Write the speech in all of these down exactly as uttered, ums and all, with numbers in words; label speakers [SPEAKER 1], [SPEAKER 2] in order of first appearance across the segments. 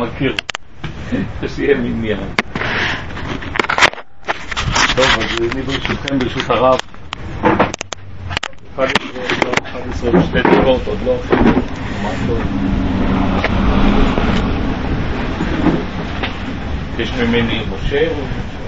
[SPEAKER 1] מכיר. שיהיה מניין. טוב, אז אני ברשותכם, ברשות הרב. אחת עשרה ושתי דקות, עוד לא אפילו. ממש טוב. יש ממני משה או...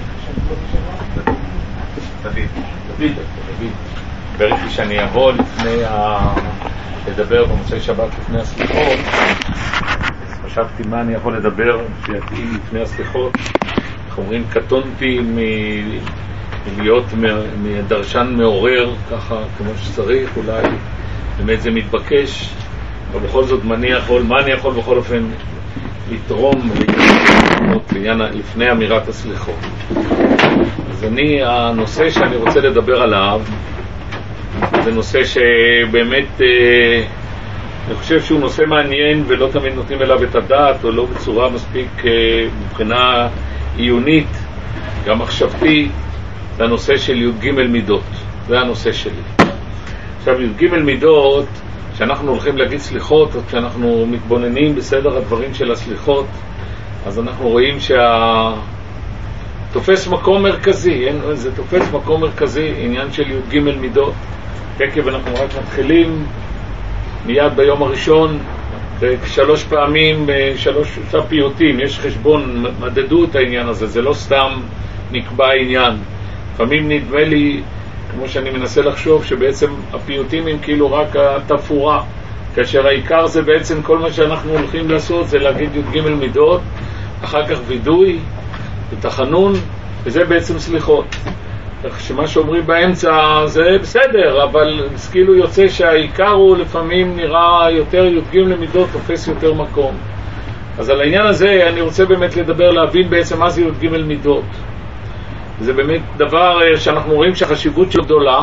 [SPEAKER 1] דוד. דוד, דוד. בראתי שאני אבוא לפני ה... לדבר במוצאי שבת לפני הסליחות. חשבתי מה אני יכול לדבר שיתאים לפני הסליחות. אנחנו אומרים, קטונתי מלהיות מדרשן מעורר ככה כמו שצריך, אולי באמת זה מתבקש, אבל בכל זאת מה אני יכול, מה אני יכול בכל אופן לתרום לפני אמירת הסליחות. אז אני, הנושא שאני רוצה לדבר עליו זה נושא שבאמת אני חושב שהוא נושא מעניין ולא תמיד נותנים אליו את הדעת, או לא בצורה מספיק מבחינה עיונית, גם מחשבתי. זה הנושא של י"ג מידות. זה הנושא שלי. עכשיו, י"ג מידות, כשאנחנו הולכים להגיד סליחות, או כשאנחנו מתבוננים בסדר הדברים של הסליחות, אז אנחנו רואים שה... תופס מקום מרכזי, זה תופס מקום מרכזי, עניין של י"ג מידות. תקב אנחנו רק מתחילים מיד ביום הראשון, שלוש פעמים, שלוש פיוטים, יש חשבון, מדדו את העניין הזה, זה לא סתם נקבע עניין. לפעמים נדמה לי, כמו שאני מנסה לחשוב, שבעצם הפיוטים הם כאילו רק התפורה, כאשר העיקר זה בעצם כל מה שאנחנו הולכים לעשות, זה להגיד י"ג מידות, אחר כך וידוי, ותחנון, וזה בעצם סליחות. שמה שאומרים באמצע זה בסדר, אבל כאילו יוצא שהעיקר הוא לפעמים נראה יותר י"ג מידות, תופס יותר מקום. אז על העניין הזה אני רוצה באמת לדבר, להבין בעצם מה זה י"ג מידות. זה באמת דבר שאנחנו רואים שהחשיבות שלו גדולה,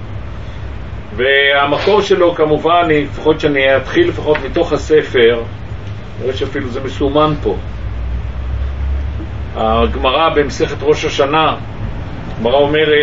[SPEAKER 1] והמקור שלו כמובן, לפחות שאני אתחיל לפחות מתוך הספר, נראה שאפילו זה מסומן פה. הגמרא במסכת ראש השנה, הגמרא אומרת,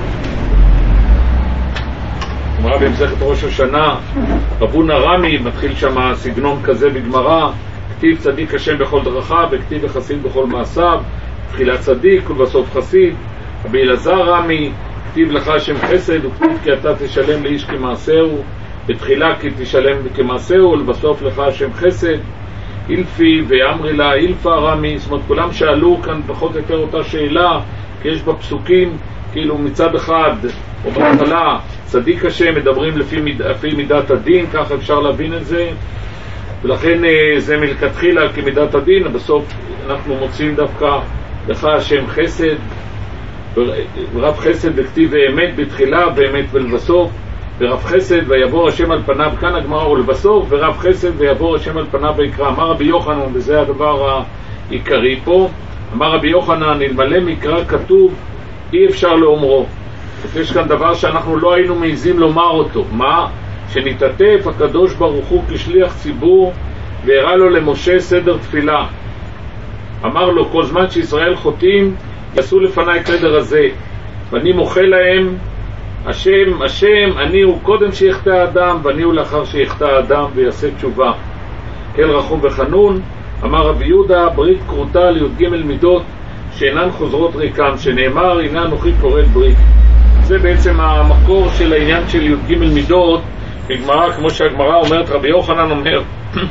[SPEAKER 1] הגמרא במסכת ראש השנה, רבונה רמי, מתחיל שם סגנון כזה בגמרא, כתיב צדיק השם בכל דרכיו, וכתיב חסיד בכל מעשיו, תחילה צדיק ולבסוף חסיד. רבי אלעזר רמי, כתיב לך השם חסד, וכתיב כי אתה תשלם לאיש כמעשהו, בתחילה כי תשלם כמעשהו, ולבסוף לך השם חסד. אילפי ואמרי לה אילפה רמי, זאת אומרת כולם שאלו כאן פחות או יותר אותה שאלה, כי יש בפסוקים כאילו מצד אחד או בהתחלה צדיק השם מדברים לפי, מיד, לפי מידת הדין, כך אפשר להבין את זה, ולכן זה מלכתחילה כמידת הדין. בסוף אנחנו מוצאים דווקא לך השם חסד, ורב חסד וכתיב אמת בתחילה באמת ולבסוף, ורב חסד ויבור השם על פניו, כאן הגמרא ולבסוף, ורב חסד ויבור השם על פניו ויקרא. אמר רבי יוחנן, וזה הדבר העיקרי פה, אמר רבי יוחנן, אלמלא מקרא כתוב אי אפשר לאומרו. יש כאן דבר שאנחנו לא היינו מעיזים לומר אותו. מה? שנתעטף הקדוש ברוך הוא כשליח ציבור והראה לו למשה סדר תפילה. אמר לו, כל זמן שישראל חוטאים יעשו לפניי את סדר הזה, ואני מוחה להם, השם, השם, אני הוא קודם שיחטא האדם, ואני הוא לאחר שיחטא האדם ויעשה תשובה. כל רחום וחנון. אמר רבי יהודה, ברית קרותה לי"ג מידות שאינן חוזרות ריקם, שנאמר הנה אנוכי כורת ברית. זה בעצם המקור של העניין של י"ג מידות בגמרא, כמו שהגמרא אומרת, רבי יוחנן אומר,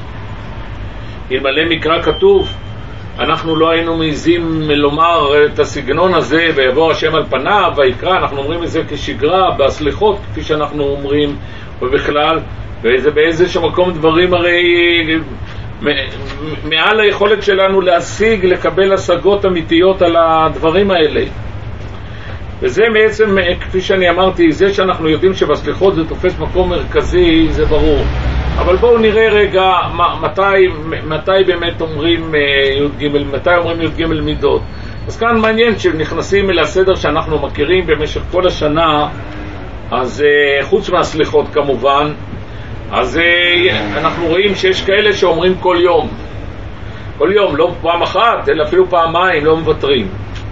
[SPEAKER 1] אלמלא מקרא כתוב, אנחנו לא היינו מעיזים לומר את הסגנון הזה, ויבוא השם על פניו ויקרא. אנחנו אומרים את זה כשגרה בסליחות, כפי שאנחנו אומרים, ובכלל, וזה באיזשהו מקום דברים הרי מעל היכולת שלנו להשיג, לקבל השגות אמיתיות על הדברים האלה. וזה בעצם, כפי שאני אמרתי, זה שאנחנו יודעים שבסליחות זה תופס מקום מרכזי, זה ברור. אבל בואו נראה רגע מתי, מתי באמת אומרים י"ג, מתי אומרים י"ג מידות. אז כאן מעניין שנכנסים אל הסדר שאנחנו מכירים במשך כל השנה, אז חוץ מהסליחות כמובן, אז אנחנו רואים שיש כאלה שאומרים כל יום. כל יום, לא פעם אחת, אלא אפילו פעמיים, לא מוותרים.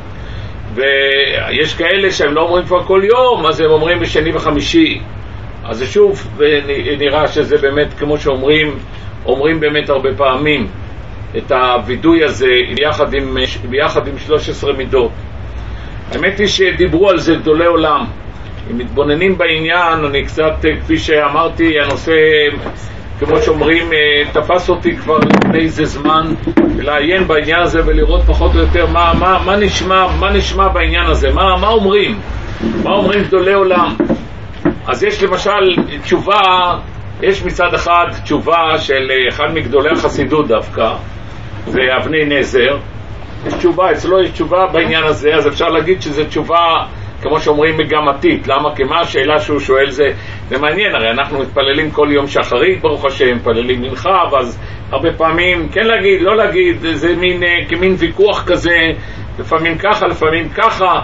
[SPEAKER 1] ויש כאלה שהם לא אומרים כבר כל יום, אז הם אומרים בשני וחמישי. אז זה שוב נראה שזה באמת כמו שאומרים, אומרים באמת הרבה פעמים. את הווידוי הזה ביחד עם, ביחד עם שלוש עשרה מידות. האמת היא שדיברו על זה גדולי עולם. אם מתבוננים בעניין, אני קצת, כפי שאמרתי, הנושא, כמו שאומרים, תפס אותי כבר לפני איזה זמן, לעיין בעניין הזה ולראות פחות או יותר מה, מה, מה נשמע, מה נשמע בעניין הזה, מה, מה אומרים, מה אומרים גדולי עולם. אז יש למשל תשובה, יש מצד אחד תשובה של אחד מגדולי החסידות דווקא, זה אבני נזר. יש תשובה, אצלו יש תשובה בעניין הזה, אז אפשר להגיד שזו תשובה, כמו שאומרים, מגמתית. למה? כי מה השאלה שהוא שואל זה, זה מעניין, הרי אנחנו מתפללים כל יום שחרית, ברוך השם, מתפללים מנחה, ואז הרבה פעמים, כן להגיד, לא להגיד, זה מין, כמין ויכוח כזה, לפעמים ככה, לפעמים ככה,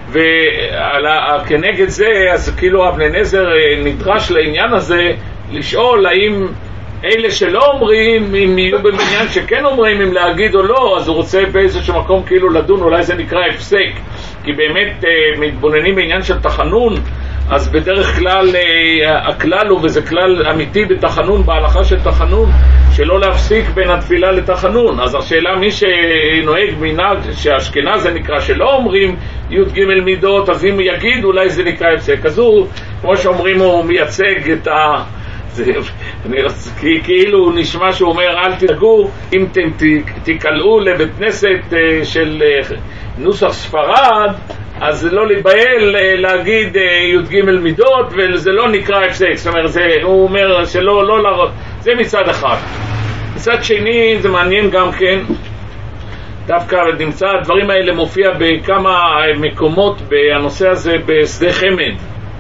[SPEAKER 1] וכנגד זה, אז כאילו אבני נזר נדרש לעניין הזה, לשאול האם אלה שלא אומרים, אם יהיו במניין שכן אומרים, אם להגיד או לא, אז הוא רוצה באיזשהו מקום כאילו לדון, אולי זה נקרא הפסק, כי באמת אה, מתבוננים בעניין של תחנון, אז בדרך כלל אה, הכלל הוא, וזה כלל אמיתי בתחנון, בהלכה של תחנון, שלא להפסיק בין התפילה לתחנון. אז השאלה, מי שנוהג מנהג שהאשכנז זה נקרא שלא אומרים י' ג' מידות, אז אם יגיד אולי זה נקרא הפסק. אז הוא, כמו שאומרים, הוא מייצג את ה... כאילו נשמע שהוא אומר אל תדאגו, אם תקלעו לבית כנסת של נוסח ספרד, אז לא להיבהל להגיד י' ג' מידות, וזה לא נקרא הפסק. זאת אומרת, הוא אומר שלא, לא להראות. זה מצד אחד. מצד שני, זה מעניין גם כן, דווקא נמצא, הדברים האלה מופיע בכמה מקומות בנושא הזה בשדה חמד,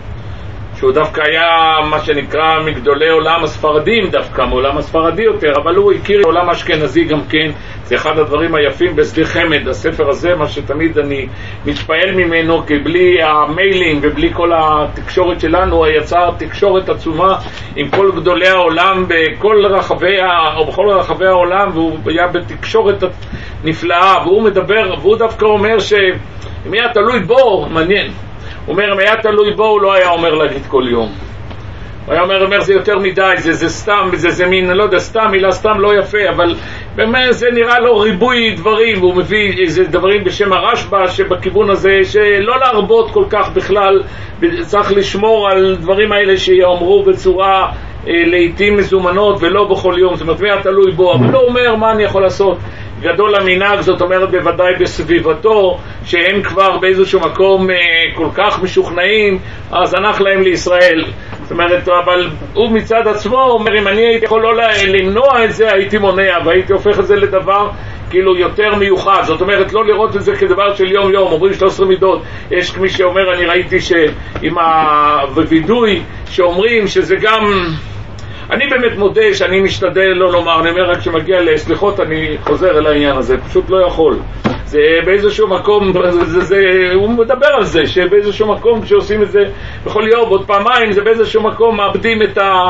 [SPEAKER 1] שהוא דווקא היה מה שנקרא מגדולי עולם הספרדים, דווקא מעולם הספרדי יותר, אבל הוא הכיר עולם האשכנזי גם כן. זה אחד הדברים היפים בשדה חמד, הספר הזה, מה שתמיד אני מתפעל ממנו, כי בלי המיילים ובלי כל התקשורת שלנו, יצר תקשורת עצומה עם כל גדולי העולם בכל רחבי, או בכל רחבי העולם, והוא היה בתקשורת נפלאה, והוא מדבר, והוא דווקא אומר שאם היה תלוי בו, מעניין, הוא אומר, אם היה תלוי בו, הוא לא היה אומר להגיד כל יום. הוא היה אומר, אומר זה יותר מדי, זה, זה סתם, זה, זה מין, לא יודע, סתם, מילה סתם לא יפה, אבל באמת זה נראה לו ריבוי דברים, והוא מביא איזה דברים בשם הרשב"א, שבכיוון הזה, שלא להרבות כל כך בכלל, צריך לשמור על דברים האלה שיאמרו בצורה אה, לעתים מזומנות, ולא בכל יום. זאת אומרת, היה תלוי בו, אבל לא אומר מה אני יכול לעשות. גדול המנהג, זאת אומרת בוודאי בסביבתו, שהם כבר באיזשהו מקום אה, כל כך משוכנעים, אז הנח להם לישראל. זאת אומרת, אבל הוא מצד עצמו אומר, אם אני הייתי יכול לא למנוע את זה, הייתי מונע, והייתי הופך את זה לדבר כאילו יותר מיוחד. זאת אומרת, לא לראות את זה כדבר של יום יום, אומרים שלוש עשרה מידות. יש מי שאומר, אני ראיתי שעם הווידוי שאומרים שזה גם... אני באמת מודה שאני משתדל לא לומר, אני אומר רק שמגיע לסליחות אני חוזר אל העניין הזה, פשוט לא יכול. זה באיזשהו מקום, זה, זה, הוא מדבר על זה, שבאיזשהו מקום כשעושים את זה בכל יום, עוד פעמיים, זה באיזשהו מקום מאבדים את, ה,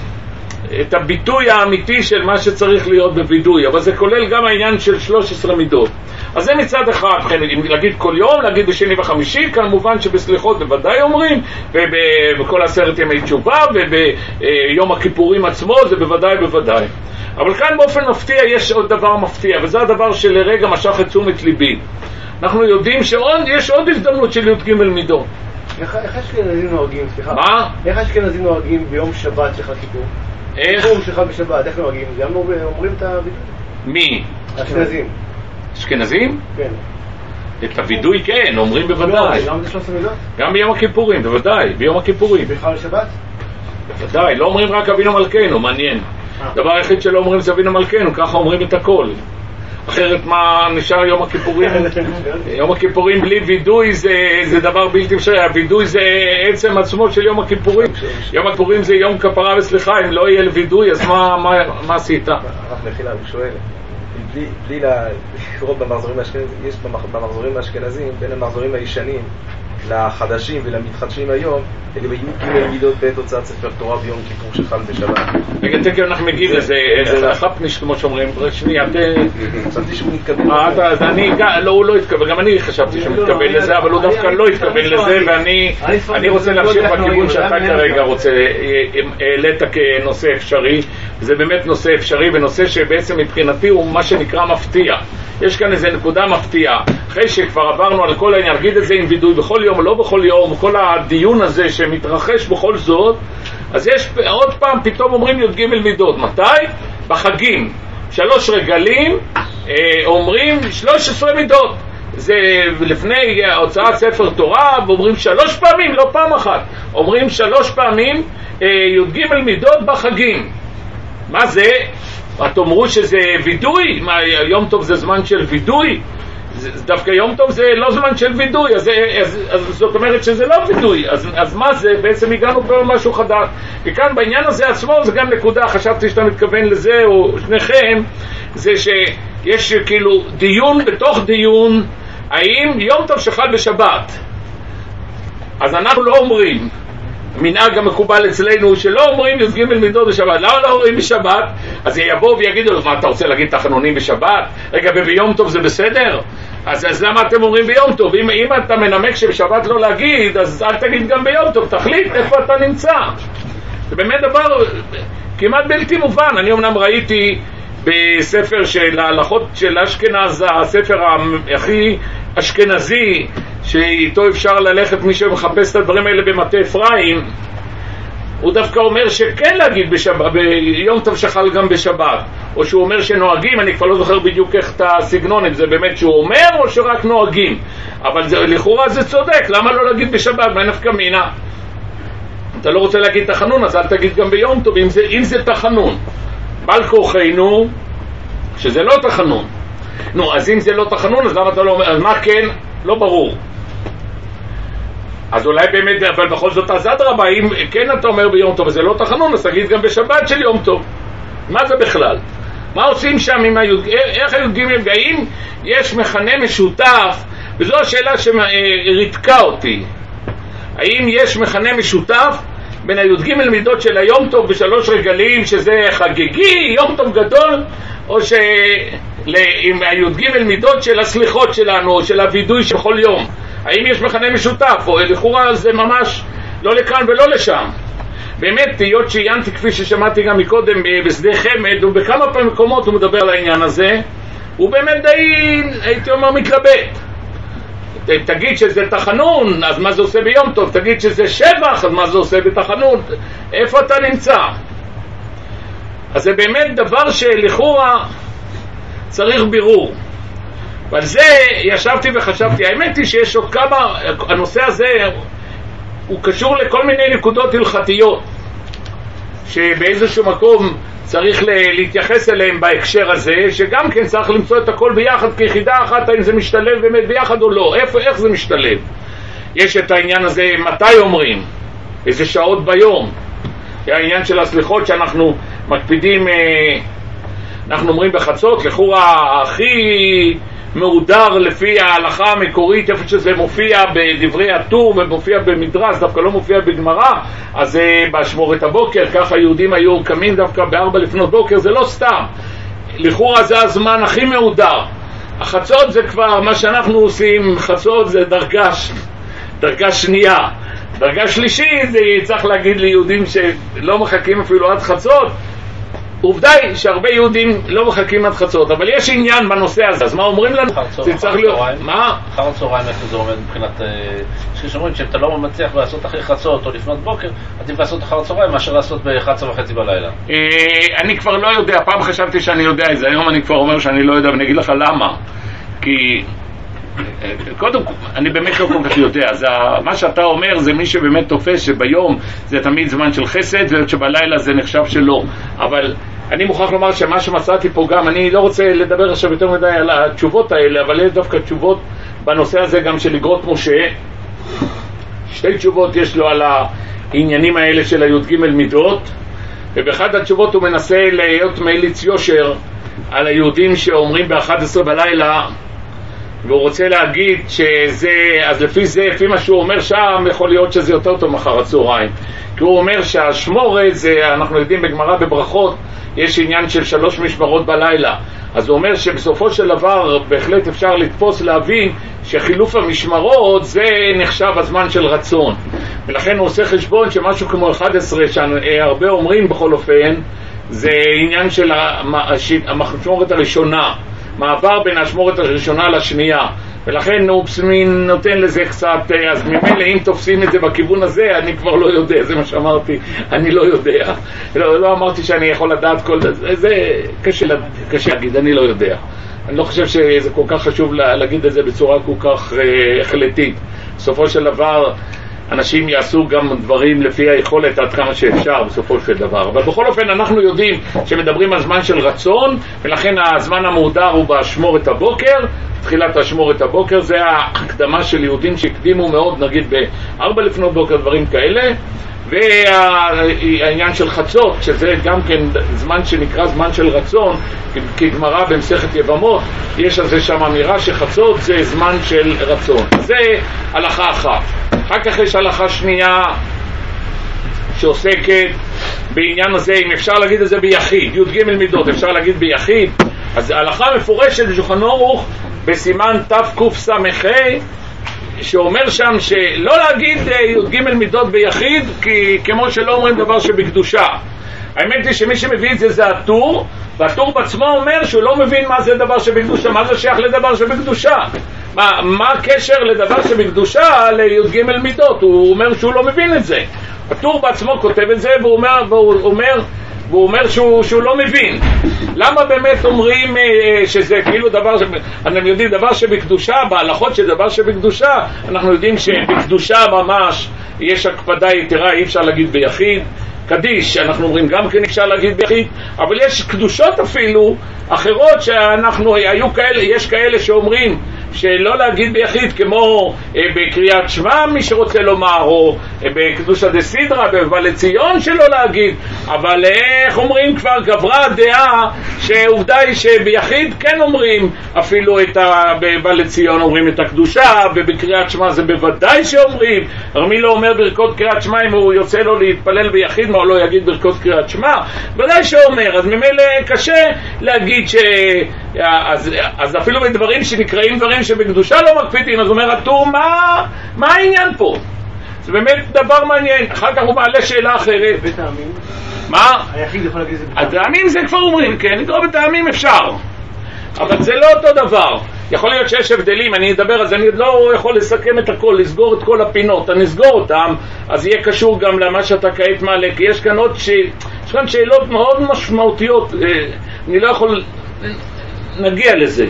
[SPEAKER 1] את הביטוי האמיתי של מה שצריך להיות בבידוי, אבל זה כולל גם העניין של שלוש עשרה מידות. אז זה מצד אחד, אם להגיד כל יום, להגיד בשני וחמישי, כמובן שבסליחות בוודאי אומרים, ובכל עשרת ימי תשובה, וביום הכיפורים עצמו, זה בוודאי בוודאי. אבל כאן באופן מפתיע יש עוד דבר מפתיע, וזה הדבר שלרגע משך את תשומת ליבי. אנחנו יודעים שיש עוד הזדמנות של י' ג' מידות.
[SPEAKER 2] איך אשכנזים נוהגים, סליחה?
[SPEAKER 1] מה?
[SPEAKER 2] איך אשכנזים נוהגים ביום שבת שלך כיפור?
[SPEAKER 1] איך?
[SPEAKER 2] ביום שלך בשבת, איך נוהגים? גם אומרים את הבידוי?
[SPEAKER 1] מי?
[SPEAKER 2] אשכנזים.
[SPEAKER 1] אשכנזים?
[SPEAKER 2] כן.
[SPEAKER 1] את הווידוי כן, אומרים בוודאי.
[SPEAKER 2] גם זה שלוש עשרה מידות?
[SPEAKER 1] גם ביום הכיפורים, בוודאי, ביום הכיפורים.
[SPEAKER 2] בכלל לשבת?
[SPEAKER 1] בוודאי, לא אומרים רק אבינו מלכנו, מעניין. דבר היחיד שלא אומרים זה אבינו מלכנו, ככה אומרים את הכל. אחרת מה נשאר יום הכיפורים? יום הכיפורים בלי וידוי זה, זה דבר בלתי אפשרי. הוידוי זה עצם עצמו של יום הכיפורים. יום הכיפורים זה יום כפרה וסליחה, אם לא יהיה וידוי אז מה, מה, מה עשית?
[SPEAKER 2] רק מחילה, הוא שואל. בלי, בלי לקרוא במחזורים האשכנזים, יש במחזורים האשכנזים, בין המחזורים הישנים לחדשים ולמתחדשים היום, לגבי י' ג' מידות בעת הוצאת ספר תורה ביום כיפור שחל בשבת.
[SPEAKER 1] רגע, תכף אנחנו מגיעים לזה, זה חפניש כמו שאומרים, שנייה,
[SPEAKER 2] חשבתי שהוא מתכוון.
[SPEAKER 1] אז אני, לא, הוא לא התכוון, גם אני חשבתי שהוא מתכוון לזה, אבל הוא דווקא לא התכוון לזה, ואני רוצה להמשיך בכיוון שאתה כרגע רוצה, העלית כנושא אפשרי, זה באמת נושא אפשרי, ונושא שבעצם מבחינתי הוא מה שנקרא מפתיע. יש כאן איזו נקודה מפתיעה. אחרי שכבר עברנו על כל העניין, נגיד את זה עם וידוי בכל יום או לא בכל יום, כל הדיון הזה שמתרחש בכל זאת, אז יש עוד פעם, פתאום אומרים י"ג מידות. מתי? בחגים. שלוש רגלים, אומרים שלוש עשרה מידות. זה לפני הוצאת ספר תורה, ואומרים שלוש פעמים, לא פעם אחת. אומרים שלוש פעמים י"ג מידות בחגים. מה זה? את אומרו שזה וידוי? מה, יום טוב זה זמן של וידוי? דווקא יום טוב זה לא זמן של וידוי, אז, אז, אז זאת אומרת שזה לא וידוי. אז, אז מה זה? בעצם הגענו פה משהו חדש. וכאן בעניין הזה עצמו זה גם נקודה, חשבתי שאתה מתכוון לזה, או שניכם, זה שיש כאילו דיון בתוך דיון, האם יום טוב שחל בשבת. אז אנחנו לא אומרים, מנהג המקובל אצלנו שלא אומרים י"ג מידות בשבת. למה לא אומרים בשבת? אז יבואו ויגידו לו, מה אתה רוצה להגיד תחנונים בשבת? רגע, וביום טוב זה בסדר? אז, אז למה אתם אומרים ביום טוב? אם, אם אתה מנמק שבשבת לא להגיד, אז אל תגיד גם ביום טוב, תחליט איפה אתה נמצא. זה באמת דבר כמעט בלתי מובן. אני אמנם ראיתי בספר של ההלכות של אשכנז, הספר הכי אשכנזי שאיתו אפשר ללכת, מי שמחפש את הדברים האלה במטה אפרים, הוא דווקא אומר שכן להגיד בשבת, ביום טוב שחל גם בשבת, או שהוא אומר שנוהגים, אני כבר לא זוכר בדיוק איך את הסגנון, אם זה באמת שהוא אומר או שרק נוהגים, אבל זה, לכאורה זה צודק, למה לא להגיד בשבת? מה נפקא מינה? אתה לא רוצה להגיד תחנון, אז אל תגיד גם ביום טוב, אם זה, אם זה תחנון. בעל כוחנו שזה לא תחנון. נו, אז אם זה לא תחנון, אז למה אתה לא אומר? אז מה כן? לא ברור. אז אולי באמת, אבל בכל זאת, אז אדרבה, אם כן אתה אומר ביום טוב וזה לא תחנון, אז תגיד גם בשבת של יום טוב. מה זה בכלל? מה עושים שם עם הי"ג? איך הי"ג? האם יש מכנה משותף? וזו השאלה שריתקה אותי. האם יש מכנה משותף בין הי"ג מידות של היום טוב בשלוש רגלים, שזה חגיגי, יום טוב גדול, או שעם הי"ג מידות של הסליחות שלנו, או של הוידוי של כל יום? האם יש מכנה משותף, או לכאורה זה ממש לא לכאן ולא לשם? באמת, היות שעיינתי כפי ששמעתי גם מקודם בשדה חמד, ובכמה פעמים מקומות הוא מדבר על העניין הזה, הוא באמת די, הייתי אומר, מתלבט. תגיד שזה תחנון, אז מה זה עושה ביום טוב? תגיד שזה שבח, אז מה זה עושה בתחנון? איפה אתה נמצא? אז זה באמת דבר שלכאורה צריך בירור. ועל זה ישבתי וחשבתי. האמת היא שיש עוד כמה, הנושא הזה הוא קשור לכל מיני נקודות הלכתיות שבאיזשהו מקום צריך להתייחס אליהם בהקשר הזה, שגם כן צריך למצוא את הכל ביחד כיחידה אחת, האם זה משתלב באמת ביחד או לא, איפה, איך זה משתלב. יש את העניין הזה, מתי אומרים, איזה שעות ביום, העניין של הסליחות שאנחנו מקפידים, אנחנו אומרים בחצות, לכאורה הכי מעודר לפי ההלכה המקורית, איפה שזה מופיע בדברי הטור ומופיע במדרש, דווקא לא מופיע בגמרא, אז זה באשמורת הבוקר, ככה היהודים היו קמים דווקא בארבע לפנות בוקר, זה לא סתם, לכאורה זה הזמן הכי מעודר. החצות זה כבר מה שאנחנו עושים, חצות זה דרגה, דרגה שנייה. דרגה שלישית זה צריך להגיד ליהודים שלא מחכים אפילו עד חצות. עובדה היא שהרבה יהודים לא מחכים עד חצות, אבל יש עניין בנושא הזה, אז מה אומרים לנו? זה צריך להיות... מה?
[SPEAKER 3] אחר הצהריים איך זה עומד מבחינת... יש שאומרים שאתה לא מצליח לעשות אחרי חצות או לפנות בוקר, עדיף לעשות אחר הצהריים מאשר לעשות ב-אחת עשרה וחצי בלילה.
[SPEAKER 1] אני כבר לא יודע, פעם חשבתי שאני יודע את זה, היום אני כבר אומר שאני לא יודע, ואני אגיד לך למה. כי... קודם כל, אני באמת לא כל כך יודע, אז מה שאתה אומר זה מי שבאמת תופס שביום זה תמיד זמן של חסד ושבלילה זה נחשב שלא, אבל אני מוכרח לומר שמה שמצאתי פה גם, אני לא רוצה לדבר עכשיו יותר מדי על התשובות האלה, אבל יש דווקא תשובות בנושא הזה גם של אגרות משה, שתי תשובות יש לו על העניינים האלה של הי"ג מידות, ובאחד התשובות הוא מנסה להיות מליץ יושר על היהודים שאומרים ב-אחת עשרה בלילה, והוא רוצה להגיד שזה, אז לפי זה, לפי מה שהוא אומר שם, יכול להיות שזה יותר טוב מחר הצהריים. כי הוא אומר שהשמורת, זה, אנחנו יודעים בגמרא בברכות, יש עניין של שלוש משמרות בלילה. אז הוא אומר שבסופו של דבר, בהחלט אפשר לתפוס להבין, שחילוף המשמרות זה נחשב הזמן של רצון. ולכן הוא עושה חשבון שמשהו כמו אחת עשרה, שהרבה אומרים בכל אופן, זה עניין של המשמורת הראשונה, מעבר בין המשמורת הראשונה לשנייה, ולכן הוא נותן לזה קצת, אז ממילא אם תופסים את זה בכיוון הזה, אני כבר לא יודע, זה מה שאמרתי, אני לא יודע. לא, לא אמרתי שאני יכול לדעת כל זה, זה קשה, קשה להגיד, אני לא יודע. אני לא חושב שזה כל כך חשוב להגיד את זה בצורה כל כך החלטית. בסופו של דבר, אנשים יעשו גם דברים לפי היכולת עד כמה שאפשר בסופו של דבר. אבל בכל אופן אנחנו יודעים שמדברים על זמן של רצון, ולכן הזמן המהודר הוא באשמורת הבוקר. תחילת אשמורת הבוקר זה ההקדמה של יהודים שהקדימו מאוד, נגיד בארבע לפנות בוקר, דברים כאלה. והעניין של חצות, שזה גם כן זמן שנקרא זמן של רצון, כגמרא במסכת יבמות, יש על זה שם אמירה שחצות זה זמן של רצון. זה הלכה אחת. אחר כך יש הלכה שנייה שעוסקת בעניין הזה, אם אפשר להגיד את זה ביחיד, י' ג' מידות, אפשר להגיד ביחיד. אז ההלכה מפורשת בשולחן ערוך בסימן תקס"ה, שאומר שם שלא להגיד י' ג' מידות ביחיד, כי כמו שלא אומרים דבר שבקדושה. האמת היא שמי שמביא את זה זה הטור, והטור בעצמו אומר שהוא לא מבין מה זה דבר שבקדושה, מה זה שייך לדבר שבקדושה. מה, מה הקשר לדבר שבקדושה לי' ג' מידות? הוא אומר שהוא לא מבין את זה. הטור בעצמו כותב את זה והוא אומר, והוא אומר, והוא אומר שהוא, שהוא לא מבין. למה באמת אומרים אה, שזה כאילו דבר, אתם יודעים, דבר שבקדושה, בהלכות של דבר שבקדושה, אנחנו יודעים שבקדושה ממש יש הקפדה יתרה, אי אפשר להגיד ביחיד. קדיש, אנחנו אומרים גם כן אפשר להגיד ביחיד, אבל יש קדושות אפילו אחרות שאנחנו, היו כאלה, יש כאלה שאומרים שלא להגיד ביחיד, כמו אה, בקריאת שמע מי שרוצה לומר, או אה, בקדושא דסידרא, בבא לציון שלא להגיד, אבל איך אומרים כבר גברה הדעה שעובדה היא שביחיד כן אומרים אפילו את ה... בבא לציון אומרים את הקדושה, ובקריאת שמע זה בוודאי שאומרים. מי לא אומר ברכות קריאת שמע אם הוא יוצא לו להתפלל ביחיד, מה הוא לא יגיד ברכות קריאת שמע? ודאי שאומר, אז ממילא קשה להגיד ש... אז, אז אפילו בדברים שנקראים דברים שבקדושה לא מקפידים, אז אומר הטור, מה, מה העניין פה? זה באמת דבר מעניין. אחר כך הוא מעלה שאלה אחרת.
[SPEAKER 4] בטעמים?
[SPEAKER 1] מה?
[SPEAKER 4] היחיד יכול להגיד את זה בטעמים?
[SPEAKER 1] הטעמים זה כבר אומרים, כן, לקרוא בטעמים אפשר. אבל זה לא אותו דבר. יכול להיות שיש הבדלים, אני אדבר, אז אני לא יכול לסכם את הכל, לסגור את כל הפינות, אני אסגור אותם, אז יהיה קשור גם למה שאתה כעת מעלה, כי יש כאן עוד ש... יש כאן שאלות מאוד משמעותיות, אני לא יכול... נגיע לזה.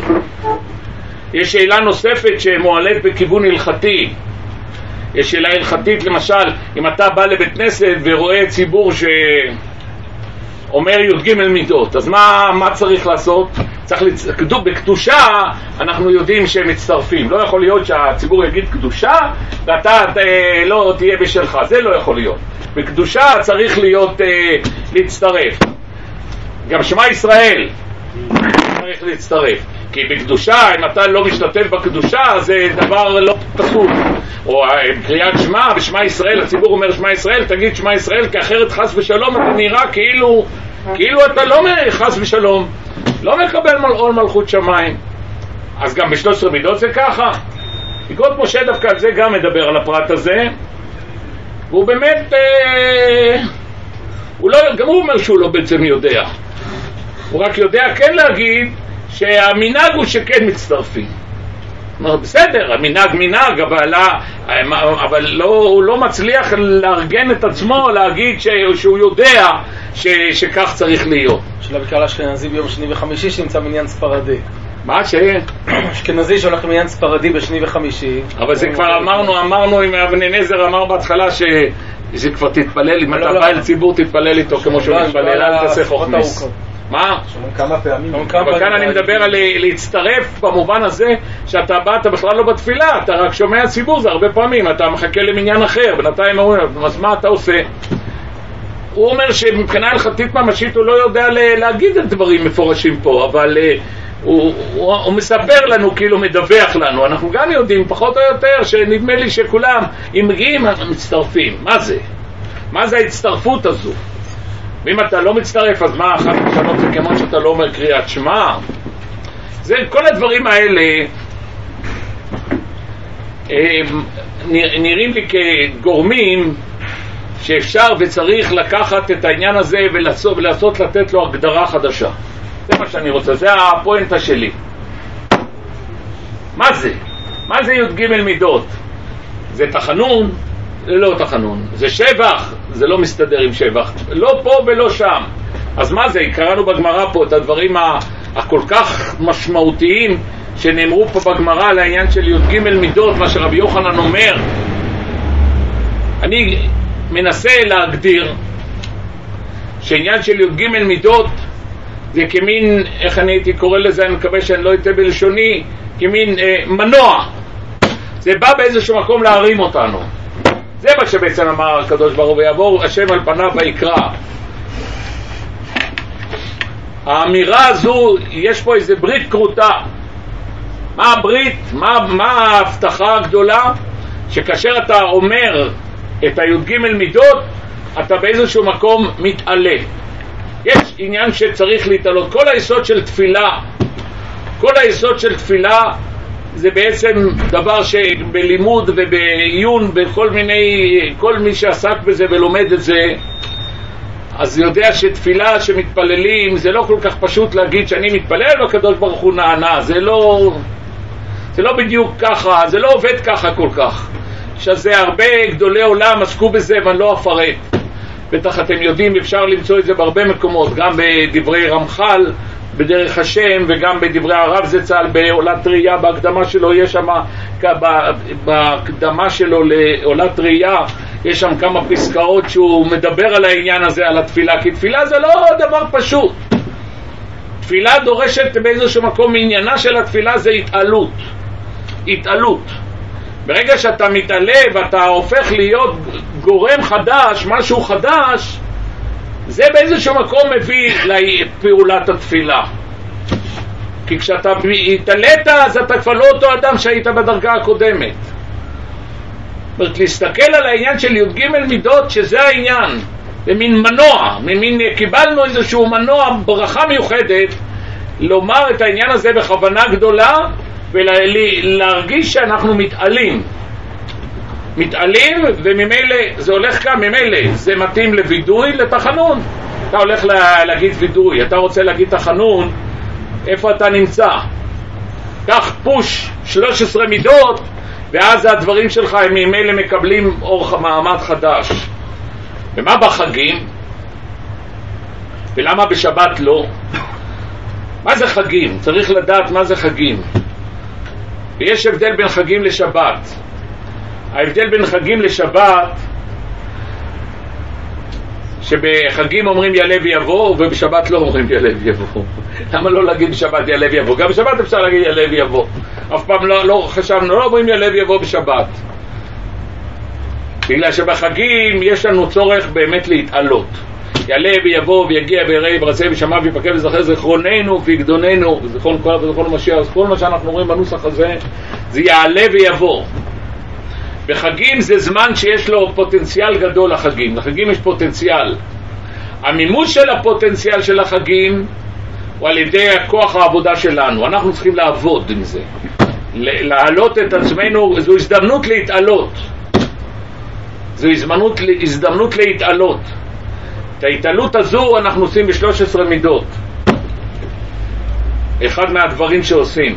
[SPEAKER 1] יש שאלה נוספת שמועלית בכיוון הלכתי. יש שאלה הלכתית, למשל, אם אתה בא לבית כנסת ורואה ציבור שאומר י' ג' מידות, אז מה, מה צריך לעשות? צריך לצ... בקדושה אנחנו יודעים שהם מצטרפים. לא יכול להיות שהציבור יגיד קדושה ואתה ת... לא תהיה בשלך, זה לא יכול להיות. בקדושה צריך להיות להצטרף. גם שמע ישראל צריך להצטרף, כי בקדושה, אם אתה לא משתתף בקדושה, זה דבר לא פסול. או קריאת שמע, בשמע ישראל, הציבור אומר שמע ישראל, תגיד שמע ישראל, כי אחרת חס ושלום אתה נראה כאילו, כאילו אתה לא חס ושלום, לא מקבל עול מלכות שמיים. אז גם בשלוש עשרה מידות זה ככה. יקרות משה דווקא על זה גם מדבר על הפרט הזה, והוא באמת, אה, הוא לא, גם הוא אומר שהוא לא בעצם יודע. הוא רק יודע כן להגיד שהמנהג הוא שכן מצטרפים. בסדר, המנהג מנהג, אבל, אבל לא, הוא לא מצליח לארגן את עצמו להגיד ש, שהוא יודע ש, שכך צריך להיות.
[SPEAKER 2] שאלה בקהל אשכנזי ביום שני וחמישי שנמצא מניין ספרדי.
[SPEAKER 1] מה ש...
[SPEAKER 2] אשכנזי שהולך למניין ספרדי בשני וחמישי.
[SPEAKER 1] אבל זה כבר אמרנו, אמרנו עם אבני נזר אמר בהתחלה ש... זה כבר תתפלל, אם אתה בא אל ציבור תתפלל איתו כמו שהוא מתפלל, אל תעשה חוכמס. מה?
[SPEAKER 2] כמה פעמים.
[SPEAKER 1] אבל כאן אני מדבר על להצטרף במובן הזה שאתה בא, אתה בכלל לא בתפילה, אתה רק שומע ציבור, זה הרבה פעמים, אתה מחכה למניין אחר, בינתיים אומרים, אז מה אתה עושה? הוא אומר שמבחינה הלכתית ממשית הוא לא יודע להגיד את דברים מפורשים פה, אבל הוא, הוא, הוא מספר לנו, כאילו מדווח לנו, אנחנו גם יודעים פחות או יותר שנדמה לי שכולם, אם מגיעים, מצטרפים. מה זה? מה זה ההצטרפות הזו? ואם אתה לא מצטרף, אז מה אחת משנות זה כמו שאתה לא אומר קריאת שמע? זה, כל הדברים האלה הם, נראים לי כגורמים שאפשר וצריך לקחת את העניין הזה ולעשות, ולעשות לתת לו הגדרה חדשה. זה מה שאני רוצה, זה הפואנטה שלי. מה זה? מה זה י"ג מידות? זה תחנון? זה לא תחנון. זה שבח? זה לא מסתדר עם שבח. לא פה ולא שם. אז מה זה? קראנו בגמרא פה את הדברים הכל כך משמעותיים שנאמרו פה בגמרא על העניין של י"ג מידות, מה שרבי יוחנן אומר. אני מנסה להגדיר שעניין של י"ג מידות זה כמין, איך אני הייתי קורא לזה, אני מקווה שאני לא אטעה בלשוני, כמין אה, מנוע. זה בא באיזשהו מקום להרים אותנו. זה מה שבעצם אמר הקדוש ברוך הוא, ויעבור השם על פניו ויקרא. האמירה הזו, יש פה איזה ברית קרוטה. מה הברית? מה, מה ההבטחה הגדולה? שכאשר אתה אומר את הי"ג מידות, אתה באיזשהו מקום מתעלה. יש עניין שצריך להתעלות. כל היסוד של תפילה, כל היסוד של תפילה זה בעצם דבר שבלימוד ובעיון בכל מיני, כל מי שעסק בזה ולומד את זה, אז יודע שתפילה שמתפללים זה לא כל כך פשוט להגיד שאני מתפלל והקדוש ברוך הוא נענה. זה לא, זה לא בדיוק ככה, זה לא עובד ככה כל כך. שזה הרבה גדולי עולם עסקו בזה ואני לא אפרט. בטח אתם יודעים, אפשר למצוא את זה בהרבה מקומות, גם בדברי רמח"ל בדרך השם וגם בדברי הרב זצ"ל בעולת ראייה. בהקדמה שלו יש שם, בהקדמה שלו לעולת ראייה יש שם כמה פסקאות שהוא מדבר על העניין הזה, על התפילה, כי תפילה זה לא דבר פשוט. תפילה דורשת באיזשהו מקום, עניינה של התפילה זה התעלות. התעלות. ברגע שאתה מתעלה ואתה הופך להיות גורם חדש, משהו חדש, זה באיזשהו מקום מביא לפעולת התפילה. כי כשאתה התעלית, אז אתה כבר לא אותו אדם שהיית בדרגה הקודמת. זאת אומרת, להסתכל על העניין של י"ג מידות, שזה העניין, במין מנוע, במין, קיבלנו איזשהו מנוע, ברכה מיוחדת, לומר את העניין הזה בכוונה גדולה, ולהרגיש שאנחנו מתעלים. מתעלים, וממילא, זה הולך כאן, ממילא, זה מתאים לוידוי, לתחנון. אתה הולך לה, להגיד וידוי, אתה רוצה להגיד תחנון, איפה אתה נמצא? קח פוש שלוש עשרה מידות, ואז הדברים שלך הם ממילא מקבלים אור מעמד חדש. ומה בחגים? ולמה בשבת לא? מה זה חגים? צריך לדעת מה זה חגים. ויש הבדל בין חגים לשבת. ההבדל בין חגים לשבת, שבחגים אומרים יעלה ויבוא, ובשבת לא אומרים יעלה ויבוא. למה לא להגיד בשבת יעלה ויבוא? גם בשבת אפשר להגיד יעלה ויבוא. אף פעם לא, לא חשבנו, לא אומרים יעלה ויבוא בשבת. בגלל שבחגים יש לנו צורך באמת להתעלות. יעלה ויבוא ויגיע ויראה ויברצה ושמע ויפקד וזכר זכרוננו ויגדוננו וזכרון כל וזכרון המשיח. אז כל מה שאנחנו רואים בנוסח הזה זה יעלה ויבוא. בחגים זה זמן שיש לו פוטנציאל גדול. לחגים לחגים יש פוטנציאל. המימוש של הפוטנציאל של החגים הוא על ידי כוח העבודה שלנו. אנחנו צריכים לעבוד עם זה, להעלות את עצמנו. זו הזדמנות להתעלות, זו הזדמנות, הזדמנות להתעלות. את ההתעלות הזו אנחנו עושים ב-שלוש עשרה מידות. אחד מהדברים שעושים,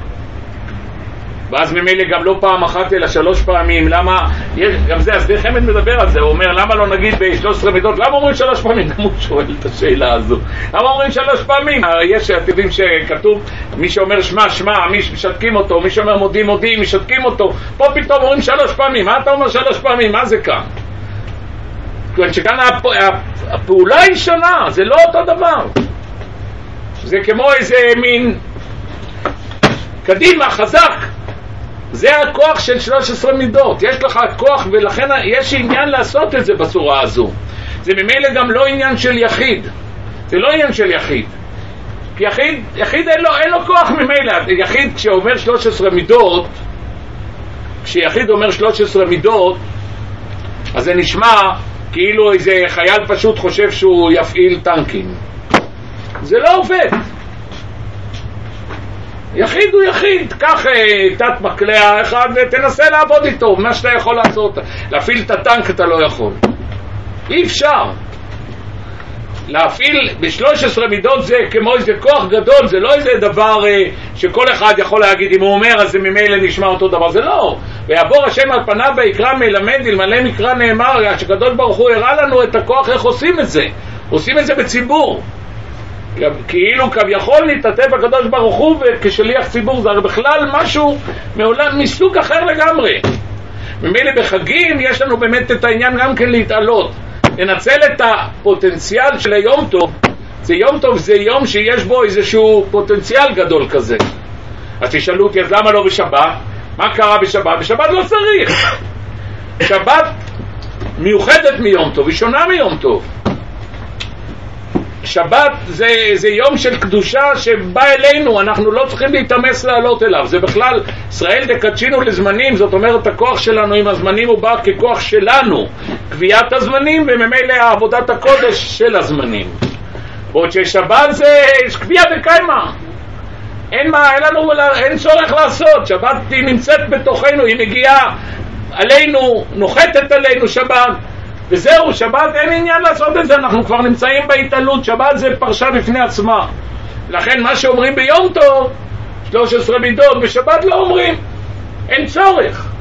[SPEAKER 1] ואז ממילא גם לא פעם אחת אלא שלוש פעמים. למה? גם זה, אז די חמד מדבר על זה, הוא אומר למה לא נגיד ב-שלוש עשרה מידות, למה אומרים שלוש פעמים? גם הוא שואל את השאלה הזו, למה אומרים שלוש פעמים? יש, אתם יודעים שכתוב מי שאומר שמע שמע, מי משתקים אותו, מי שאומר מודי מודי, משתקים אותו. פה פתאום אומרים שלוש פעמים. מה אתה אומר שלוש פעמים? מה זה כאן? שכאן הפעולה היא שונה, זה לא אותו דבר. זה כמו איזה מין קדימה, חזק. זה הכוח של שלוש עשרה מידות. יש לך כוח, ולכן יש עניין לעשות את זה בצורה הזו. זה ממילא גם לא עניין של יחיד. זה לא עניין של יחיד. כי יחיד, יחיד אין לו, אין לו כוח ממילא. יחיד כשאומר שלוש עשרה מידות, כשיחיד אומר שלוש עשרה מידות, אז זה נשמע כאילו איזה חייל פשוט חושב שהוא יפעיל טנקים. זה לא עובד. יחיד הוא יחיד. קח תת מקלע אחד ותנסה לעבוד איתו, מה שאתה יכול לעשות. להפעיל את הטנק אתה לא יכול.
[SPEAKER 4] אי אפשר. להפעיל ב-שלוש עשרה מידות זה כמו איזה כוח גדול, זה לא איזה דבר אה, שכל אחד יכול להגיד, אם הוא אומר אז זה ממילא נשמע אותו דבר, זה לא. ויעבור השם על פניו ויקרא מלמד, אלמלא מקרא נאמר, שקדוש ברוך הוא הראה לנו את הכוח איך עושים את זה. עושים את זה בציבור. כאילו כביכול להתעטף הקדוש ברוך הוא וכשליח ציבור, זה בכלל משהו מעולם מסוג אחר לגמרי. ממילא בחגים יש לנו באמת את העניין גם כן להתעלות. לנצל את הפוטנציאל של היום טוב. זה יום טוב, זה יום שיש בו איזשהו פוטנציאל גדול כזה. אז תשאלו אותי, אז למה לא בשבת? מה קרה בשבת? בשבת לא צריך. שבת מיוחדת מיום טוב, היא שונה מיום טוב. שבת זה, זה יום של קדושה שבא אלינו, אנחנו לא צריכים להתאמץ לעלות אליו. זה בכלל, ישראל דקדשינו לזמנים, זאת אומרת הכוח שלנו עם הזמנים הוא בא ככוח שלנו, קביעת הזמנים וממילא עבודת הקודש של הזמנים. בעוד ששבת זה קביעה וקיימה, אין מה, אין לנו, אין צורך לעשות. שבת היא נמצאת בתוכנו, היא מגיעה עלינו, נוחתת עלינו שבת, וזהו. שבת אין עניין לעשות את זה, אנחנו כבר נמצאים בהתעלות. שבת זה פרשה בפני עצמה. לכן מה שאומרים ביום טוב שלוש עשרה מידות, בשבת לא אומרים, אין צורך.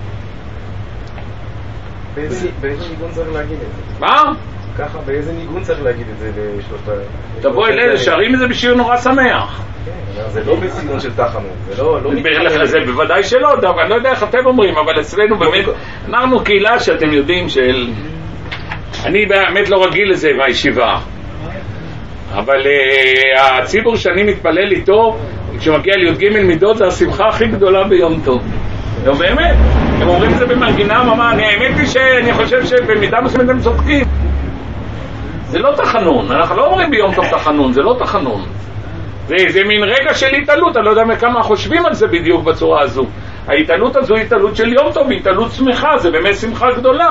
[SPEAKER 2] באיזה ניגון צריך להגיד את זה?
[SPEAKER 4] מה?
[SPEAKER 2] ככה, באיזה ניגון צריך להגיד את זה לשלושת ה...
[SPEAKER 4] תבוא אלינו, שרים את זה בשיר נורא שמח.
[SPEAKER 2] זה לא בסגנון של תחנו, זה לא...
[SPEAKER 4] זה בוודאי שלא, אני לא יודע איך אתם אומרים, אבל אצלנו באמת, אנחנו קהילה שאתם יודעים של... אני באמת לא רגיל לזה בישיבה, אבל הציבור שאני מתפלל איתו, כשמגיע לי"ג מידות, זה השמחה הכי גדולה ביום טוב. לא באמת, הם אומרים את זה במנגינה ממש. האמת היא שאני חושב שבמידה מסוימת הם צודקים. זה לא תחנון, אנחנו לא אומרים ביום טוב תחנון, זה לא תחנון. זה, זה מין רגע של התעלות, אני לא יודע כמה חושבים על זה בדיוק בצורה הזו. ההתעלות הזו היא התעלות של יום טוב, היא התעלות שמחה, זה באמת שמחה גדולה.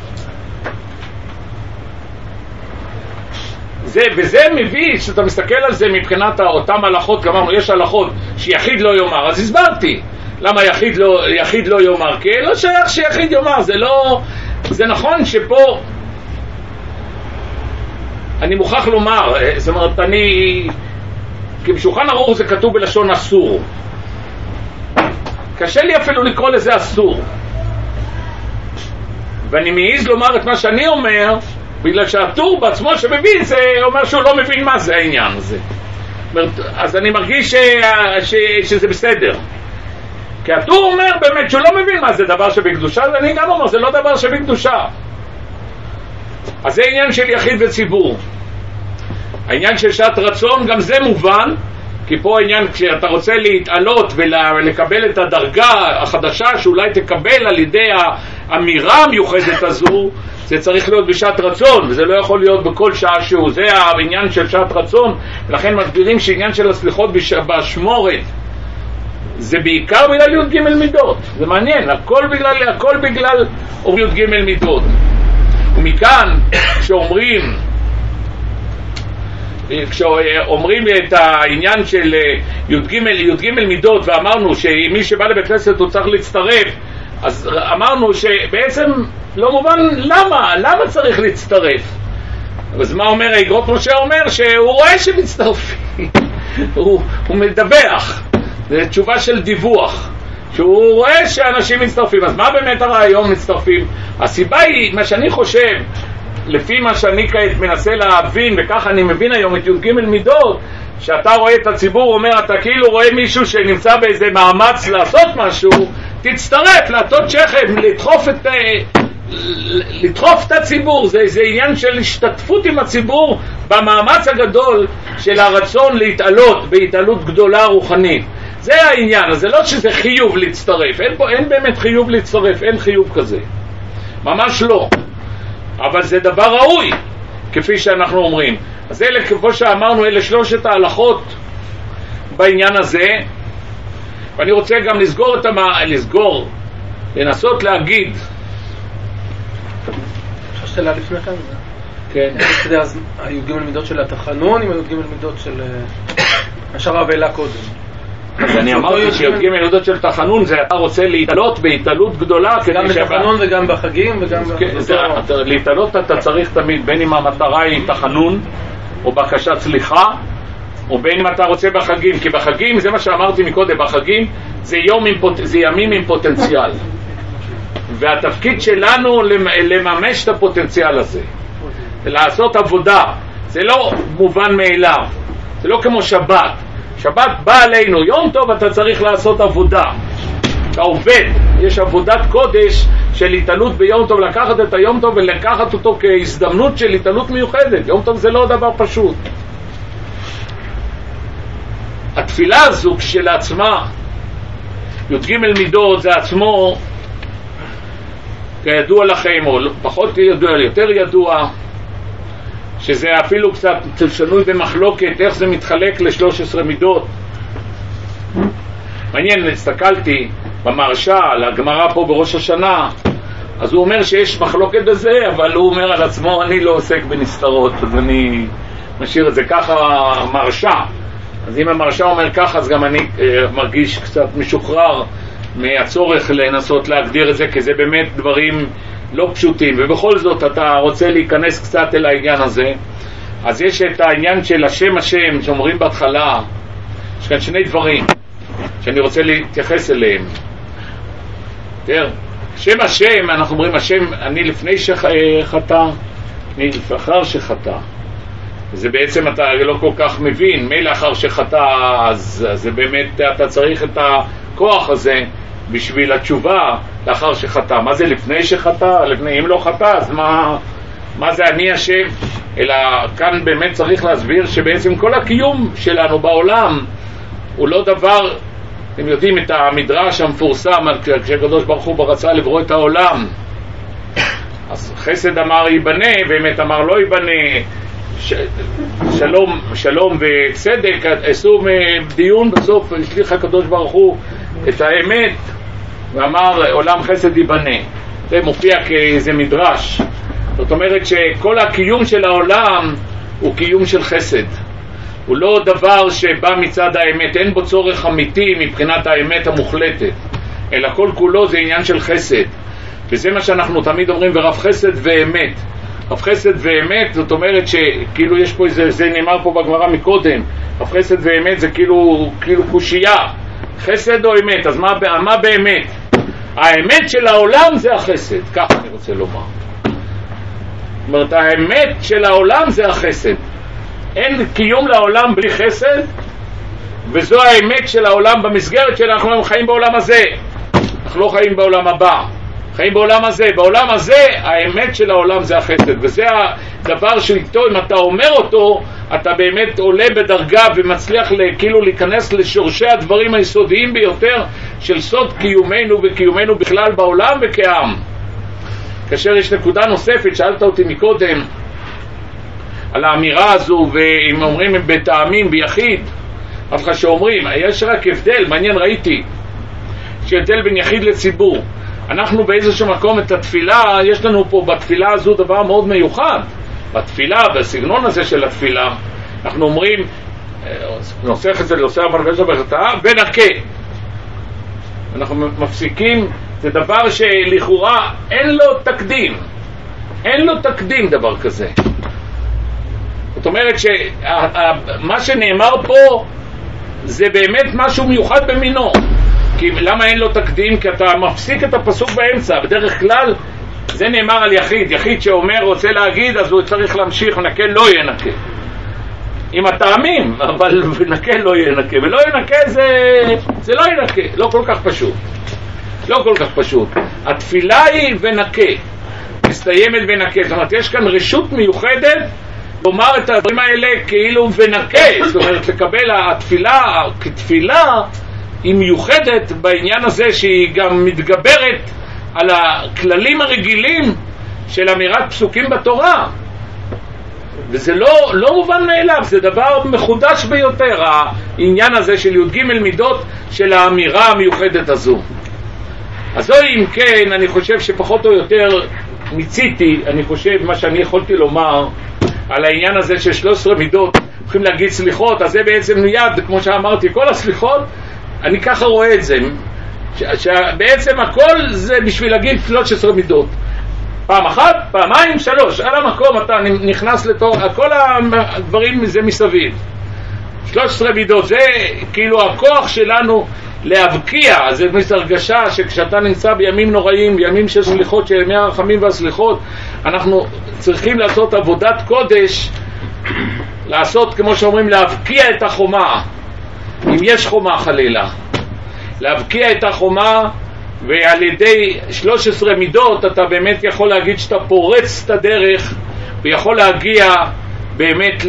[SPEAKER 4] זה, וזה מביא, שאתה מסתכל על זה מבחינת אותם הלכות, כלומר, יש הלכות שיחיד לא יאמר, אז הסברתי. למה יחיד לא, יחיד לא יאמר? כי לא שייך שיחיד יאמר, זה לא... זה נכון שפה... אני מוכרח לומר, זאת אומרת, אני... כי בשולחן ערוך זה כתוב בלשון אסור. קשה לי אפילו לקרוא לזה אסור. ואני מעיז לומר את מה שאני אומר, בגלל שהטור בעצמו שמביא זה אומר שהוא לא מבין מה זה העניין הזה. אז אני מרגיש ש... ש... שזה בסדר. כי הטור אומר באמת שהוא לא מבין מה זה דבר שבקדושה, ואני גם אומר, זה לא דבר שבקדושה. אז זה עניין של יחיד וציבור. העניין של שעת רצון, גם זה מובן, כי פה העניין, כשאתה רוצה להתעלות ולקבל את הדרגה החדשה שאולי תקבל על ידי האמירה המיוחדת הזו, זה צריך להיות בשעת רצון, וזה לא יכול להיות בכל שעה שהוא. זה העניין של שעת רצון, ולכן מסבירים שעניין של הסליחות באשמורת, זה בעיקר בגלל י"ג מידות. זה מעניין, הכל בגלל, הכל בגלל י"ג מידות. ומכאן, כשאומרים, כשאומרים את העניין של י"ג, י"ג מידות, ואמרנו שמי שבא לבית כנסת הוא צריך להצטרף, אז אמרנו שבעצם לא מובן למה, למה צריך להצטרף. אז מה אומר האגרות? משה אומר שהוא רואה שמצטרפים, הוא, הוא מדווח. זו תשובה של דיווח, שהוא רואה שאנשים מצטרפים. אז מה באמת הרעיון מצטרפים? הסיבה היא, מה שאני חושב, לפי מה שאני כעת מנסה להבין, וככה אני מבין היום את י"ג מידות, שאתה רואה את הציבור, אומר, אתה כאילו רואה מישהו שנמצא באיזה מאמץ לעשות משהו, תצטרף, להטות שכם, לדחוף את, לדחוף את הציבור. זה, זה עניין של השתתפות עם הציבור במאמץ הגדול של הרצון להתעלות, בהתעלות גדולה רוחנית. זה העניין, אז זה לא שזה חיוב להצטרף, אין, פה, אין באמת חיוב להצטרף, אין חיוב כזה, ממש לא, אבל זה דבר ראוי, כפי שאנחנו אומרים. אז אלה, כמו שאמרנו, אלה שלושת ההלכות בעניין הזה, ואני רוצה גם לסגור את המה, לסגור, לנסות להגיד.
[SPEAKER 5] אפשר שאלה לפני כאן?
[SPEAKER 4] כן.
[SPEAKER 5] אז היו ג' מידות של התחנון עם היו ג' מידות של השרה ואלה קודם.
[SPEAKER 4] אז אני אמרתי שי"ג מידות של תחנון זה אתה רוצה להתעלות בהתעלות גדולה
[SPEAKER 2] גם בתחנון וגם בחגים וגם
[SPEAKER 4] להתעלות אתה צריך תמיד, בין אם המטרה היא תחנון או בקשת סליחה, או בין אם אתה רוצה בחגים, כי בחגים זה מה שאמרתי מקודם, בחגים זה, יום עם, זה ימים עם פוטנציאל, והתפקיד שלנו לממש את הפוטנציאל הזה, לעשות עבודה. זה לא מובן מאליו, זה לא כמו שבת. שבת בא עלינו, יום טוב אתה צריך לעשות עבודה, אתה עובד, יש עבודת קודש של התעלות ביום טוב, לקחת את היום טוב ולקחת אותו כהזדמנות של התעלות מיוחדת. יום טוב זה לא דבר פשוט. התפילה הזו כשלעצמה, י"ג מידות זה עצמו, כידוע לכם, או פחות ידוע, יותר ידוע, שזה אפילו קצת שנוי במחלוקת איך זה מתחלק ל-שלוש עשרה מידות. מעניין, הסתכלתי במרש"ל, הגמרא פה בראש השנה, אז הוא אומר שיש מחלוקת בזה, אבל הוא אומר על עצמו אני לא עוסק בנסתרות, אז אני משאיר את זה ככה מרש"א. אז אם המרש"א אומר ככה, אז גם אני מרגיש קצת משוחרר מהצורך לנסות להגדיר את זה, כי זה באמת דברים לא פשוטים, ובכל זאת אתה רוצה להיכנס קצת אל העניין הזה. אז יש את העניין של השם השם שאומרים בהתחלה, יש כאן שני דברים שאני רוצה להתייחס אליהם. תראה, שם השם, אנחנו אומרים השם, אני לפני שחטא, אני אחר שחטא. זה בעצם אתה לא כל כך מבין, מילא אחר שחטא, אז זה באמת, אתה צריך את הכוח הזה בשביל התשובה לאחר שחטא. מה זה לפני שחטא? לפני, אם לא חטא, אז מה, מה זה אני השם? אלא כאן באמת צריך להסביר שבעצם כל הקיום שלנו בעולם הוא לא דבר, אתם יודעים את המדרש המפורסם כשהקדוש ברוך הוא רצה לברוא את העולם, אז חסד אמר ייבנה, באמת אמר לא ייבנה, ש... שלום, שלום וצדק, עשו דיון, בסוף השליח הקדוש ברוך הוא את האמת ואמר עולם חסד ייבנה. זה מופיע כאיזה מדרש. זאת אומרת שכל הקיום של העולם הוא קיום של חסד, הוא לא דבר שבא מצד האמת, אין בו צורך אמיתי מבחינת האמת המוחלטת, אלא כל כולו זה עניין של חסד. וזה מה שאנחנו תמיד אומרים, ורב חסד ואמת. רב חסד ואמת, זאת אומרת שכאילו יש פה איזה, זה נאמר פה בגמרא מקודם, רב חסד ואמת זה כאילו, כאילו קושייה, חסד או אמת, אז מה, מה באמת? האמת של העולם זה החסד, ככה אני רוצה לומר. זאת אומרת, האמת של העולם זה החסד. אין קיום לעולם בלי חסד, וזו האמת של העולם במסגרת שאנחנו לא חיים בעולם הזה. אנחנו לא חיים בעולם הבא, חיים בעולם הזה. בעולם הזה האמת של העולם זה החסד, וזה הדבר שאיתו אם אתה אומר אותו אתה באמת עולה בדרגה ומצליח כאילו להיכנס לשורשי הדברים היסודיים ביותר של סוד קיומנו וקיומנו בכלל בעולם וכעם. כאשר יש נקודה נוספת, שאלת אותי מקודם על האמירה הזו, ואם אומרים בטעמים ביחיד, אף אחד שאומרים, יש רק הבדל, מעניין ראיתי, שהבדל בין יחיד לציבור. אנחנו באיזשהו מקום את התפילה, יש לנו פה בתפילה הזו דבר מאוד מיוחד. בתפילה, בסגנון הזה של התפילה, אנחנו אומרים, נוסח את זה לנושא המלבש הבחטאה, ונקה. אנחנו מפסיקים, זה דבר שלכאורה אין לו תקדים. אין לו תקדים דבר כזה. זאת אומרת שמה שנאמר פה זה באמת משהו מיוחד במינו. כי למה אין לו תקדים? כי אתה מפסיק את הפסוק באמצע. בדרך כלל זה נאמר על יחיד. יחיד שאומר רוצה להגיד אז הוא צריך להמשיך, נקה לא ינקה. עם הטעמים, אבל נקה לא ינקה. ולא ינקה זה, זה לא ינקה. לא כל כך פשוט. לא כל כך פשוט. התפילה היא ונקה. מסתיימת ונקה. זאת אומרת, יש כאן רשות מיוחדת לומר את הדברים האלה כאילו ונקה. זאת אומרת, לקבל התפילה כתפילה היא מיוחדת בעניין הזה שהיא גם מתגברת על הכללים הרגילים של אמירת פסוקים בתורה. וזה לא, לא מובן מאליו, זה דבר מחודש ביותר, העניין הזה של י"ג מידות של האמירה המיוחדת הזו. אז זו אם כן, אני חושב שפחות או יותר מיציתי, אני חושב מה שאני יכולתי לומר על העניין הזה של שלוש עשרה מידות, הולכים להגיד סליחות, אז זה בעצם מיד, כמו שאמרתי, כל הסליחות אני ככה רואה את זה, שבעצם הכל זה בשביל להגיד שלוש עשרה מידות. פעם אחת, פעמיים, שלוש, על המקום אתה נכנס לתור, כל הדברים זה מסביב. שלוש עשרה מידות, זה כאילו הכוח שלנו להבקיע, זה הרגשה שכשאתה נמצא בימים נוראים, בימים של סליחות, של ימי הרחמים והסליחות, אנחנו צריכים לעשות עבודת קודש, לעשות כמו שאומרים, להבקיע את החומה, אם יש חומה חלילה, להבקיע את החומה, ועל ידי שלוש עשרה מידות אתה באמת יכול להגיד שאתה פורץ את הדרך, ויכול להגיע באמת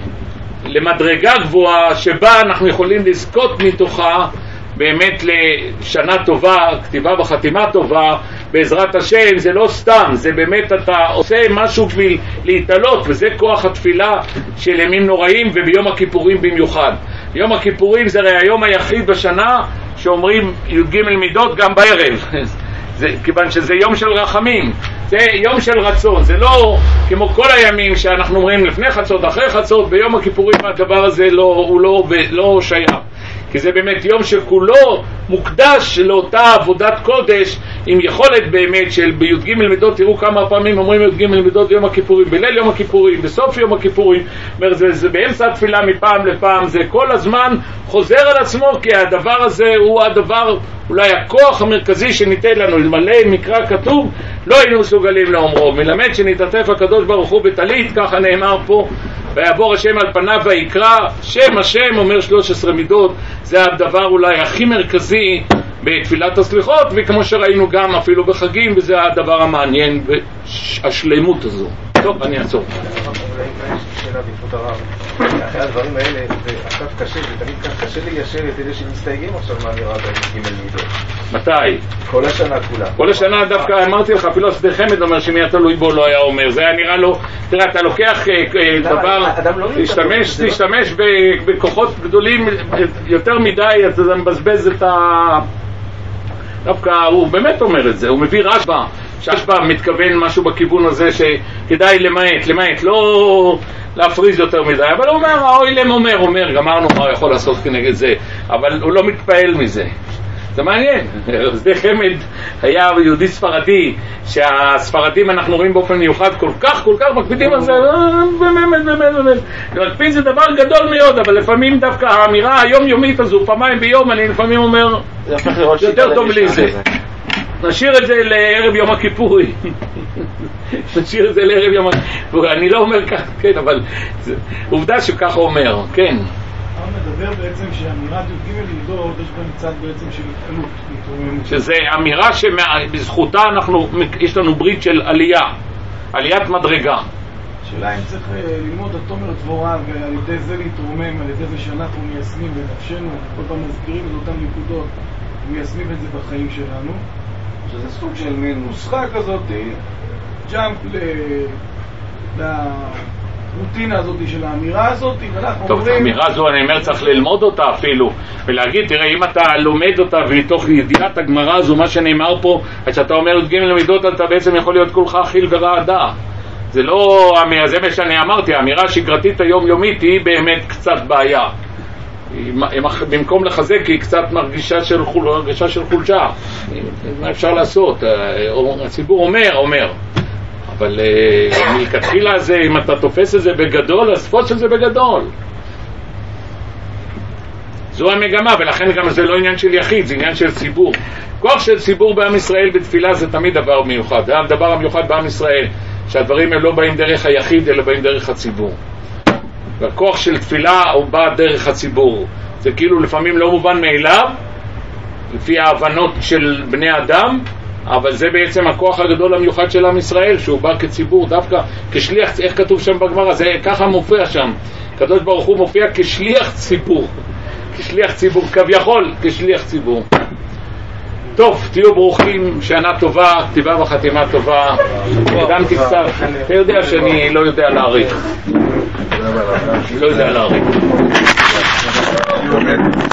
[SPEAKER 4] למדרגה גבוהה שבה אנחנו יכולים לזכות מתוכה באמת לשנה טובה, כתיבה וחתימה טובה בעזרת השם. זה לא סתם, זה באמת אתה עושה משהו בשביל להתעלות, וזה כוח התפילה של ימים נוראים, וביום הכיפורים במיוחד. יום הכיפורים זה הרי היום היחיד בשנה שאומרים י"ג מידות גם בערב, זה, כיוון שזה יום של רחמים, זה יום של רצון, זה לא כמו כל הימים שאנחנו אומרים לפני חצות, אחרי חצות. ביום הכיפורים הדבר הזה לא, הוא לא, לא שייך, כי זה באמת יום שכולו מוקדש לאותה עבודת קודש, עם יכולת באמת של בי"ג מידות. תראו כמה פעמים אומרים י"ג מידות ביום הכיפורים, בליל יום הכיפורים, בסוף יום הכיפורים, זה, זה באמצע התפילה מפעם לפעם, זה כל הזמן חוזר על עצמו, כי הדבר הזה הוא הדבר, אולי הכוח המרכזי שניתן לנו. אלמלא מקרא כתוב לא היינו מסוגלים לאומרו, מלמד שנתעטף הקדוש ברוך הוא בטלית, ככה נאמר פה, ויעבור השם על פניו ויקרא, שם השם אומר שלוש עשרה מידות. זה הדבר אולי הכי מרכזי בתפילת הסליחות, וכמו שראינו גם אפילו בחגים, וזה הדבר המעניין והשלמות הזו. טוב, אני אעצור.
[SPEAKER 2] שאלה בעקבות הרב, אחרי הדברים האלה זה עכשיו קשה, ותמיד כך קשה ליישר את אלה שמסתייגים עכשיו מהאמירת י"ג מידות.
[SPEAKER 4] מתי?
[SPEAKER 2] כל השנה כולה.
[SPEAKER 4] כל השנה דווקא אמרתי לך, אפילו שדה חמד אומר שמי התלוי בו לא היה אומר. זה היה נראה לו, תראה, אתה לוקח דבר, תשתמש, תשתמש בכוחות גדולים יותר מדי, אתה מבזבז את ה... דווקא הוא באמת אומר את זה, הוא מביא רשב"א, שרשב"א מתכוון משהו בכיוון הזה שכדאי למעט, למעט, לא להפריז יותר מדי, אבל הוא אומר, האוילם אומר, אומר, גמרנו מה הוא יכול לעשות כנגד זה, אבל הוא לא מתפעל מזה. זה מעניין. שדה חמד היה יהודי ספרדי, שהספרדים אנחנו רואים באופן מיוחד כל כך כל כך מקפידים על זה, באמת באמת באמת מקפיד זה דבר גדול מאוד, אבל לפעמים דווקא האמירה היומיומית הזו פעמיים ביום, אני לפעמים אומר יותר טוב לי זה, נשאיר את זה לערב יום הכיפורי, נשאיר את זה לערב יום הכיפורי. אני לא אומר כך, כן, אבל עובדה שככה אומר, כן.
[SPEAKER 5] מדבר בעצם שאמירת י"ג מידות יש בה מצד בעצם של התעלות,
[SPEAKER 4] שזה אמירה שבזכותה אנחנו, יש לנו ברית של עלייה, עליית מדרגה.
[SPEAKER 5] שאלה אם צריך ללמוד את תומר דבורה ועל ידי זה להתרומם, על ידי זה שאנחנו מיישמים בנפשנו, כל פעם מזכירים את אותם נקודות ומיישמים את זה בחיים שלנו, שזה סוג של מין נוסחה כזאת, ג'אמפ ל... רוטינה הזאת של האמירה הזאת, ואנחנו
[SPEAKER 4] טוב, אומרים... האמירה הזו, אני אומר, צריך ללמוד אותה אפילו, ולהגיד, תראה, אם אתה לומד אותה ומתוך ידיעת הגמרא הזו, מה שנאמר פה, אז שאתה אומר י"ג מידות, אתה בעצם יכול להיות כולך חיל ורעדה. זה לא, זה מה שאני אמרתי, האמירה השגרתית היומיומית היא באמת קצת בעיה. במקום לחזק היא קצת מרגישה של, חול, מרגישה של חולשה. מה אפשר לעשות? הציבור אומר, אומר. אבל מלכתחילה זה, אם אתה תופס את זה בגדול, אז תפוס את זה בגדול. זו המגמה, ולכן גם זה לא עניין של יחיד, זה עניין של ציבור. כוח של ציבור בעם ישראל בתפילה זה תמיד דבר מיוחד. זה הדבר המיוחד בעם ישראל, שהדברים הם לא באים דרך היחיד, אלא באים דרך הציבור. והכוח של תפילה הוא בא דרך הציבור. זה כאילו לפעמים לא מובן מאליו, לפי ההבנות של בני אדם, אבל זה בעצם הכוח הגדול המיוחד של עם ישראל, שהוא בא כציבור, דווקא כשליח, איך כתוב שם בגמרא, זה ככה מופיע שם, הקדוש ברוך הוא מופיע כשליח ציבור, כשליח ציבור, כביכול כשליח ציבור. טוב, תהיו ברוכים, שנה טובה, כתיבה וחתימה טובה. קדמתי קצת, אתה יודע שאני לא יודע להעריך, לא יודע להעריך.